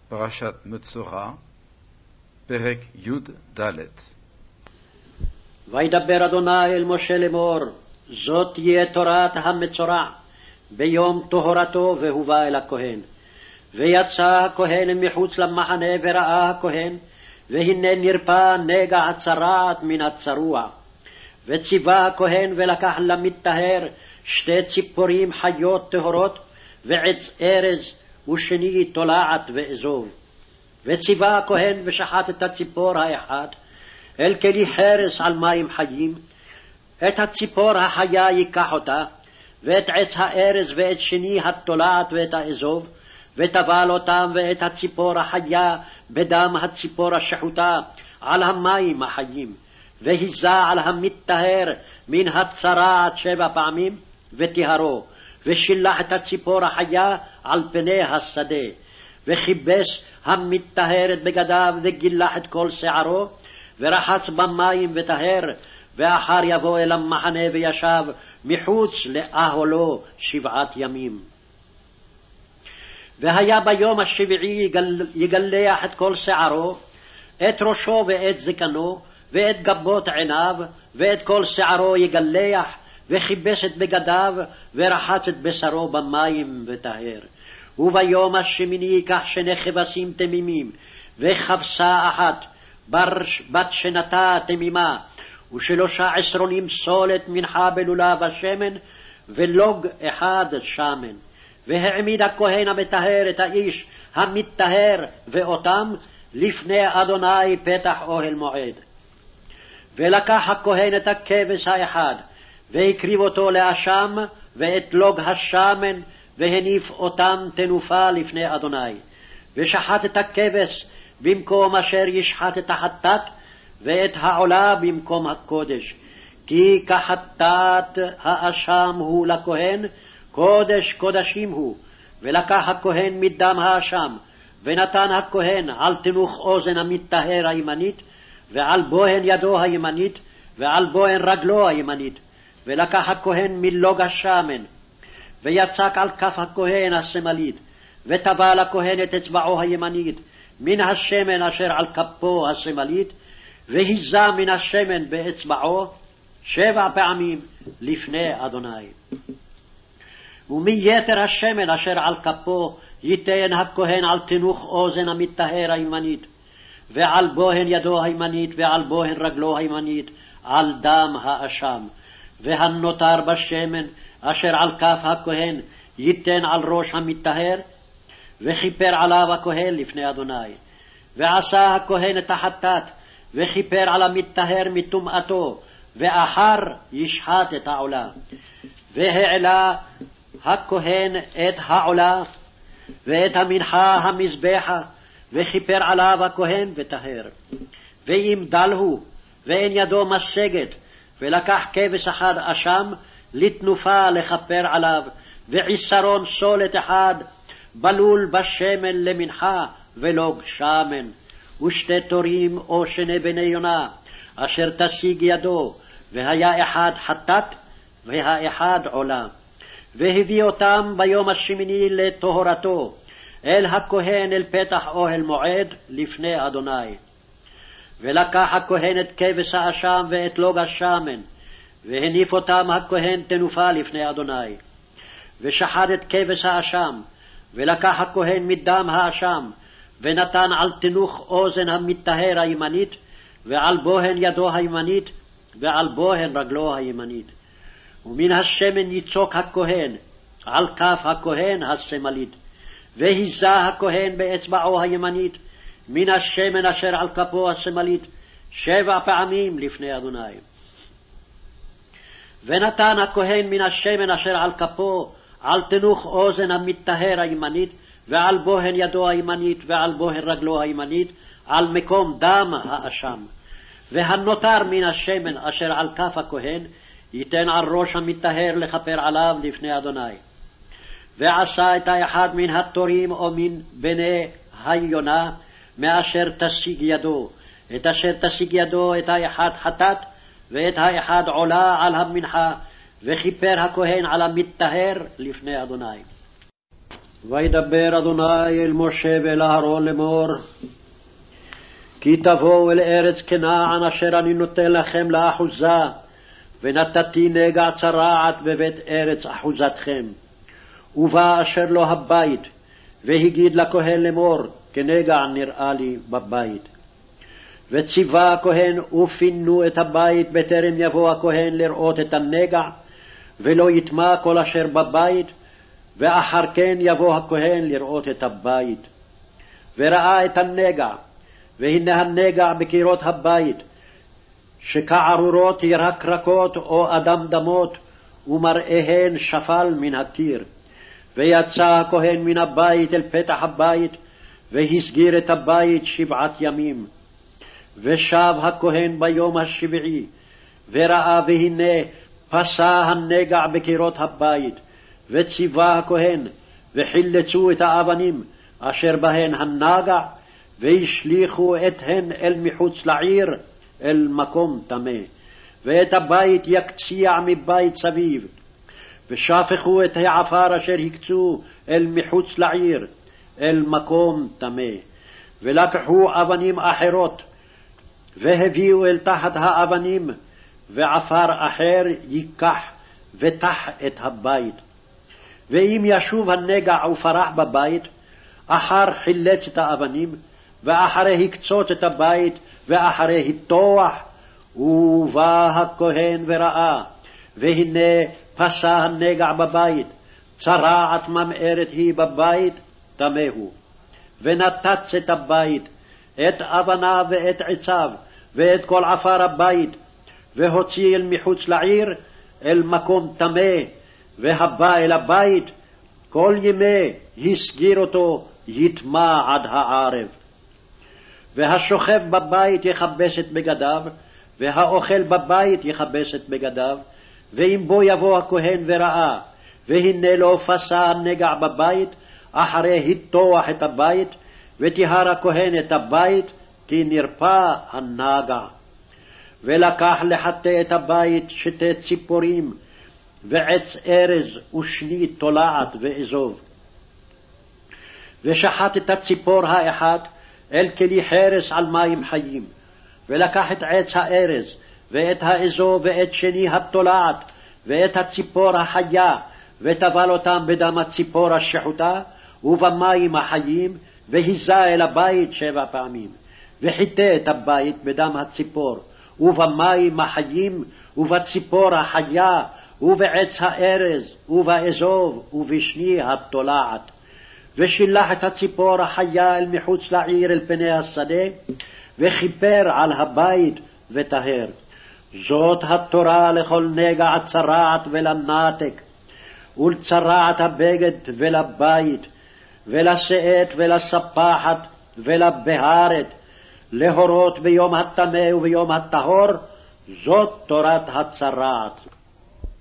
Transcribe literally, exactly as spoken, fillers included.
פרשת מצורע, פרק י"ד. וידבר אדוני אל משה לאמור, זאת תהיה תורת המצורע, ביום טהרתו והובא אל הכהן. ויצא הכהן מחוץ למחנה וראה הכהן, והנה נרפא נגע הצרעת מן הצרוע. וציווה הכהן ולקח למטהר שתי ציפורים חיות טהורות, ועץ ארז ושני תולעת ואזוב. וציווה הכהן ושחט את הציפור האחד אל כלי חרס על מים חיים, את הציפור החיה ייקח אותה, ואת עץ הארז ואת שני התולעת ואת האזוב, וטבל אותם ואת הציפור החיה בדם הציפור השחוטה על המים החיים, והיזה על המטהר מן הצרעת שבע פעמים וטהרו, ושילח את הציפור החיה על פני השדה, וכיבס המטהר את בגדיו וגילח את כל שערו, ורחץ במים וטהר, ואחר יבוא אל המחנה וישב מחוץ לאהלו שבעת ימים. והיה ביום השביעי יגל, יגלח את כל שערו, את ראשו ואת זקנו, ואת גבות עיניו, ואת כל שערו יגלח, וכיבס את בגדיו, ורחץ את בשרו במים וטהר. וביום השמיני ייקח שני כבשים תמימים, וכבשה אחת, בת שנתה תמימה, ושלושה עשרונים סולת מנחה בלולה בשמן, ולוג אחד שמן. והעמיד הכהן המטהר את האיש המטהר ואותם לפני אדוני פתח אוהל מועד. ולקח הכהן את הכבש האחד, והקריב אותו לאשם, ואת לוג השמן, והניף אותם תנופה לפני אדוני. ושחט את הכבש במקום אשר ישחט את החטאת, ואת העולה במקום הקודש. כי כחטאת האשם הוא לכהן, קודש קודשים הוא. ולקח הכהן מדם האשם, ונתן הכהן על תנוך אוזן המטהר הימנית, ועל בוהן ידו הימנית, ועל בוהן רגלו הימנית. ולקח הכהן מלוג השמן, ויצק על כף הכהן השמאלית, וטבל הכהן את אצבעו הימנית מן השמן אשר על כפו השמאלית, והיזה מן השמן באצבעו שבע פעמים לפני אדוני. ומיתר השמן אשר על כפו ייתן הכהן על תנוך אוזן המטהר הימנית, ועל בוהן ידו הימנית, ועל בוהן רגלו הימנית, על דם האשם. והנותר בשמן אשר על כף הכהן ייתן על ראש המטהר, וכיפר עליו הכהן לפני אדוני. ועשה הכהן את החטאת, וכיפר על המטהר מטומאתו, ואחר ישחט את העולה. והעלה הכהן את העולה ואת המנחה המזבחה, וכיפר עליו הכהן וטהר. ואם דל הוא ואין ידו משגת, ולקח כבש אחד אשם לתנופה לכפר עליו, ועשרון סולת אחד בלול בשמן למנחה ולוג שמן, ושתי תורים או שני בני יונה אשר תשיג ידו, והיה אחד חטאת והאחד עולה. והביא אותם ביום השמיני לטהרתו אל הכהן אל פתח אוהל מועד לפני אדוני. ולקח הכהן את כבש האשם ואת לוג השמן, והניף אותם הכהן תנופה לפני אדוני. ושחט את כבש האשם, ולקח הכהן מדם האשם, ונתן על תנוך אוזן המטהר הימנית, ועל בוהן ידו הימנית, ועל בוהן רגלו הימנית. ומן השמן יצוק הכהן על כף הכהן השמאלית, והיזה הכהן באצבעו הימנית מן השמן אשר על כפו השמאלית שבע פעמים לפני אדוני. ונתן הכהן מן השמן אשר על כפו על תנוך אוזן המטהר הימנית, ועל בוהן ידו הימנית, ועל בוהן רגלו הימנית, על מקום דם האשם. והנותר מן השמן אשר על כף הכהן ייתן על ראש המטהר לכפר עליו לפני אדוני. ועשה את האחד מן התורים או מן בני היונה מאשר תשיג ידו, את אשר תשיג ידו את האחד חטאת, ואת האחד עולה על המנחה, וכיפר הכהן על המטהר לפני אדוני. וידבר אדוני אל משה ואל אהרון לאמור, כי תבואו אל ארץ כנען אשר אני נותן לכם לאחוזה, ונתתי נגע צרעת בבית ארץ אחוזתכם. ובא אשר לו הבית, והגיד לכהן לאמור, כנגע נראה לי בבית. וציווה הכהן ופינו את הבית בטרם יבוא הכהן לראות את הנגע, ולא יטמע כל אשר בבית, ואחר כן יבוא הכהן לראות את הבית. וראה את הנגע, והנה הנגע בקירות הבית, שכערורות ירקרקות או אדם דמות, ומראיהן שפל מן הקיר. ויצא הכהן מן הבית אל פתח הבית, והסגיר את הבית שבעת ימים. ושב הכהן ביום השביעי, וראה והנה פסע הנגע בקירות הבית, וציווה הכהן, וחילצו את האבנים אשר בהן הנגע, והשליכו אתהן אל מחוץ לעיר, אל מקום טמא. ואת הבית יקציע מבית סביב, ושפכו את העפר אשר הקצו אל מחוץ לעיר, אל מקום טמא. ולקחו אבנים אחרות, והביאו אל תחת האבנים, ועפר אחר ייקח ותח את הבית. ואם ישוב הנגע ופרח בבית, אחר חילץ את האבנים, ואחרי הקצות את הבית, ואחרי היטוח, ובא הכהן וראה, והנה פסע הנגע בבית, צרעת ממארת היא בבית, טמא הוא. ונתץ את הבית, את אבניו ואת עציו, ואת כל עפר הבית, והוציא אל מחוץ לעיר, אל מקום טמא, והבא אל הבית, כל ימי הסגיר אותו, יטמע עד הערב. והשוכב בבית יכבס את בגדיו, והאוכל בבית יכבס את בגדיו. ואם בו יבוא הכהן וראה, והנה לא פסע הנגע בבית, אחרי היטוח את הבית, וטיהר הכהן את הבית, כי נרפא הנגע. ולקח לחטא את הבית שתי ציפורים, ועץ ארז ושני תולעת ואזוב. ושחט את הציפור האחת אל כלי חרס על מים חיים, ולקח את עץ הארז, ואת האזוב, ואת שני התולעת, ואת הציפור החיה, וטבל אותם בדם הציפור השחוטה, ובמים החיים, והיזה אל הבית שבע פעמים. וחיטא את הבית בדם הציפור, ובמים החיים, ובציפור החיה, ובעץ הארז, ובאזוב, ובשני התולעת. ושילח את הציפור החיה אל מחוץ לעיר אל פני השדה, וכיפר על הבית וטהר. זאת התורה לכל נגע צרעת ולנתק, ולצרעת הבגד ולבית, ולשאת ולספחת ולבהרת, להורות ביום הטמא וביום הטהור, זאת תורת הצרעת.